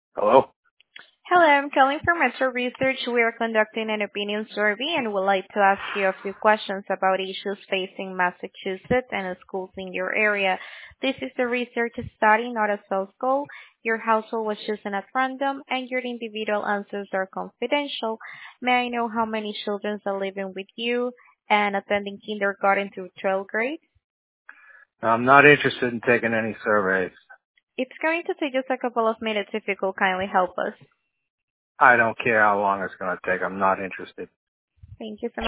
Hello? Hello, I'm calling from Metro Research. We are conducting an opinion survey and would like to ask you a few questions about issues facing Massachusetts and schools in your area. This is a research study, not a sales call. Your household was chosen at random and your individual answers are confidential. May I know how many children are living with you and attending kindergarten through 12th grade? I'm not interested in taking any surveys. It's going to take just a couple of minutes if you could kindly help us. I don't care how long it's going to take. I'm not interested. Thank you so much.